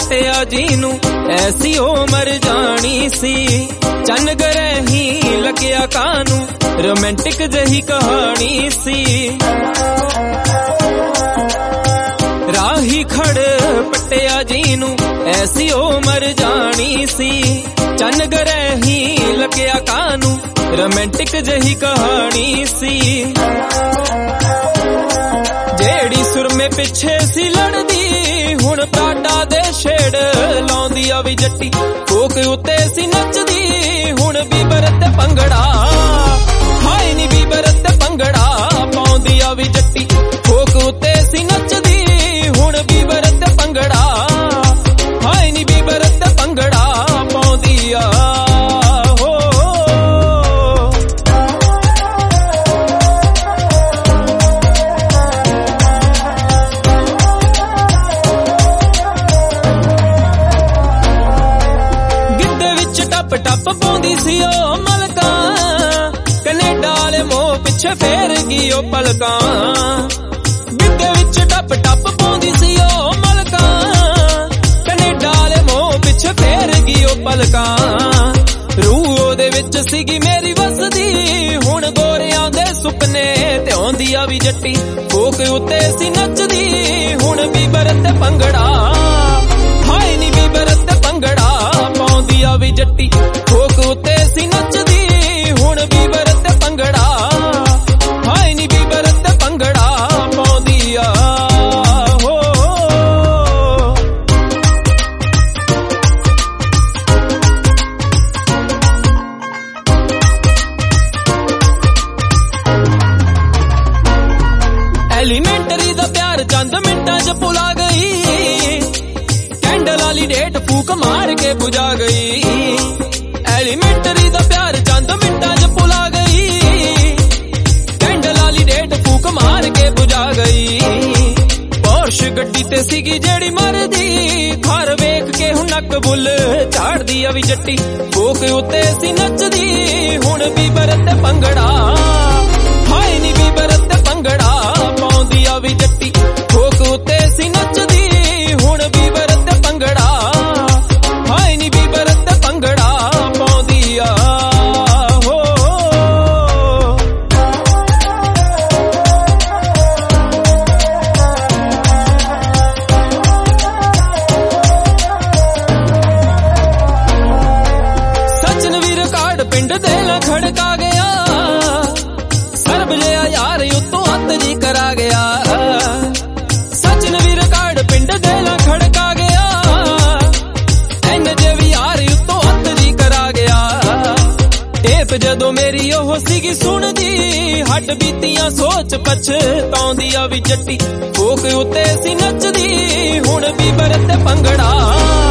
ਪਟਿਆ ਜਿਹਨੂੰ ਐਸੀ ਉਹ ਮਰ ਜਾਣੀ ਸੀ। ਚੰਨ ਗਰਹੀ ਲੱਗਿਆ ਕਾਨੂੰ ਰੋਮਾਂਟਿਕ ਜਹੀ ਕਹਾਣੀ ਸੀ। ਰਾਹੀ ਖੜ ਪਟਿਆ ਜਿਹਨੂੰ ਐਸੀ ਉਹ ਮਰ ਜਾਣੀ ਸੀ। ਚੰਨ ਗਰਹੀ ਲੱਗਿਆ ਕਾਨੂੰ ਰੋਮਾਂਟਿਕ ਜਹੀ ਕਹਾਣੀ ਸੀ। ਜਿਹੜੀ ਸੁਰਮੇ ਪਿੱਛੇ ਸੀ ਲੜਦੀ ਹੁਣ ਟਾਟਾ ਦੇ ਛੇੜ ਲਾਉਂਦੀ ਆ ਵੀ ਜੱਟੀ। ਕੋਕ ਉੱਤੇ ਸੀ ਨੱਚਦੀ ਹੁਣ ਬੀਬਰ ਤੇ ਭੰਗੜਾ। ਹਾਏ ਨੀ ਬੀਬਰ ਤੇ ਭੰਗੜਾ ਪਾਉਂਦੀ ਆ ਵੀ ਜੱਟੀ। ਕੋਕ ਉੱਤੇ ਸੀ ਨੱਚਦੀ ਹੁਣ ਬੀਬਰ ਤੇ ਭੰਗੜਾ। ਹਾਏ ਨੀ ਬੀਬਰ ਤੇ ਭੰਗੜਾ ਪਾਉਂਦੀ ਆ। ਟੱਪ ਪਾਉਂਦੀ ਸੀ ਉਹ ਮਲਕਾਂ ਕੈਨੇਡਾ ਵਾਲੇ ਮੋਹ ਪਿੱਛੇ ਫੇਰ ਗਈ ਉਹ ਪਲਕਾਂ। ਗਿੱਧੇ ਵਿੱਚ ਟੱਪ ਪਾਉਂਦੀ ਸੀ ਉਹ ਮਲਕਾਂ ਕੈਨੇਡਾ ਵਾਲੇ ਮੋਹ ਪਿੱਛੇ ਫੇਰ ਗਈ ਉਹ ਪਲਕਾਂ। ਰੂਹ ਉਹਦੇ ਵਿੱਚ ਸੀਗੀ ਮੇਰੀ ਵਸਦੀ ਹੁਣ ਗੋਰਿਆਂ ਦੇ ਸੁਪਨੇ ਤੇ ਆਉਂਦੀ ਆ ਵੀ ਜੱਟੀ। ਕੋਕ ਉੱਤੇ ਸੀ ਨੱਚਦੀ ਹੁਣ ਬੀਬਰ ਤੇ ਭੰਗੜਾ। ਹਾਏ ਨੀ ਬੀਬਰ ਤੇ ਭੰਗੜਾ ਪਾਉਂਦੀ ਆ ਵੀ ਜੱਟੀ। ਕੋਕ ਉੱਤੇ ਸੀ ਨੱਚਦੀ ਹੁਣ ਬੀਬਰ ਤੇ ਭੰਗੜਾ। ਹਾਏ ਨੀ ਬੀਬਰ ਤੇ ਭੰਗੜਾ ਪਾਉਂਦੀ ਆ। ਐਲੀਮੈਂਟਰੀ ਦਾ ਪਿਆਰ ਚੰਦ ਮਿੰਟਾਂ 'ਚ ਭੁਲਾ ਗਈ। ਕੈਂਡਲ ਵਾਲੀ ਡੇਟ ਫੂਕ ਮਾਰ ਕੇ ਬੁਝਾ ਗਈ। ਐਲੀਮੈਂਟਰੀ ਦਾ ਪਿਆਰ ਚੰਦ ਮਿੰਟਾਂ 'ਚ ਭੁਲਾ ਗਈ। ਕੈਂਡਲ ਵਾਲੀ ਡੇਟ ਫੂਕ ਮਾਰ ਕੇ ਬੁਝਾ ਗਈ। ਪੋਰਸ਼ ਗੱਡੀ ਤੇ ਸੀਗੀ ਜਿਹੜੀ ਮਰਦੀ ਘਰ ਵੇਖ ਕੇ ਹੁਣ ਨੱਕ ਬੁੱਲ ਝਾੜਦੀ ਆ ਵੀ ਜੱਟੀ। ਕੋਕ ਉੱਤੇ ਸੀ ਨੱਚਦੀ ਹੁਣ ਬੀਬਰ ਤੇ ਭੰਗੜਾ। ਹਾਏ ਨੀ ਬੀਬਰ ਤੇ ਭੰਗੜਾ ਪਾਉਂਦੀ ਆ ਵੀ ਜੱਟੀ। ਕੋਕ ਉੱਤੇ ਸੀ ਨੱਚਦੀ ਹੁਣ ਬੀਬਰ ਤੇ ਭੰਗੜਾ। ਹਾਏ ਨੀ ਬੀਬਰ ਤੇ ਭੰਗੜਾ ਪਾਉਂਦੀ ਆ। ਸਚਨ ਵੀ ਰਿਕਾਰਡ ਪਿੰਡ ਦੇ ਲਾ ਖੜਕਾ ਗਿਆ। ਸਰਬ ਲਿਆ ਯਾਰ ਉੱਤੋਂ ਹੱਥ ਜੀ ਕਰਾ ਗਿਆ। ਸਚਨ ਵੀ ਰਿਕਾਰਡ ਪਿੰਡ ਦੇ ਲਾ ਖੜਕਾ ਗਿਆ। ਐਨ ਜੇ ਵੀ ਯਾਰ ਉੱਤੋਂ ਹੱਥ ਜੀ ਕਰਾ ਗਿਆ। ਟੇਪ ਜਦੋਂ ਮੇਰੀ ਉਹ ਸੀਗੀ ਸੁਣਦੀ ਹੱਡ ਬੀਤੀਆਂ ਸੋਚ ਪਛਤਾਉਂਦੀ ਆ ਵੀ ਜੱਟੀ। ਕੋਕ ਉੱਤੇ ਸੀ ਨੱਚਦੀ ਹੁਣ ਬੀਬਰ ਤੇ ਭੰਗੜਾ।